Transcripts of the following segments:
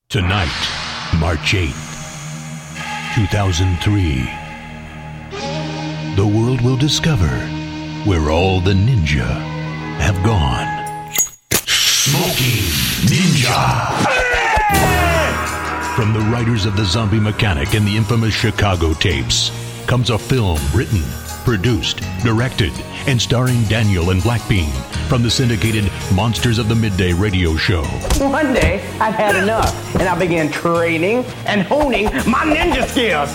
Tonight, March 8th, 2003, the world will discover where all the ninja have gone. Smoking Ninja! From the writers of The Zombie Mechanic and the infamous Chicago tapes comes a film written, produced, directed, and starring Daniel and Blackbean from the syndicated Monsters of the Midday radio show. One day, I had enough, and I began training and honing my ninja skills.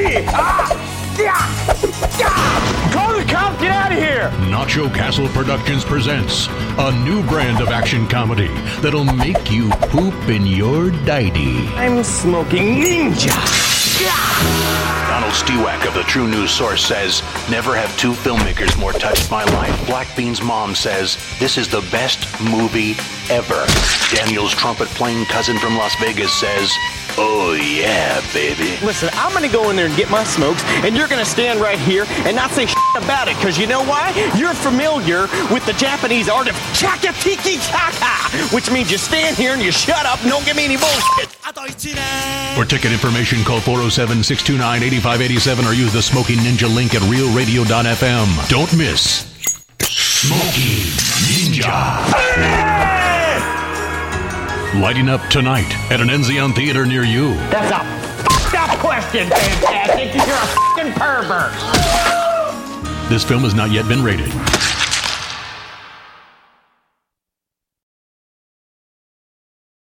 Call the cops, get out of here! Nacho Castle Productions presents a new brand of action comedy that'll make you poop in your diety. I'm smoking ninja. Donald Stewart of the True News Source says, never have two filmmakers more touched my life. Blackbean's mom says, this is the best movie ever. Daniel's trumpet-playing cousin from Las Vegas says, oh yeah, baby. Listen, I'm gonna go in there and get my smokes, and you're gonna stand right here and not say shit about it, because you know why? You're familiar with the Japanese art of chaka-tiki-chaka, which means you stand here and you shut up and don't give me any bullshit. For ticket information, call 407-629-8587 or use the Smoking Ninja link at realradio.fm. Don't miss Smoking Ninja. Lighting up tonight at an Enzion theater near you. That's a f***ed-up question, Fantastic. You're a f***ing pervert. This film has not yet been rated.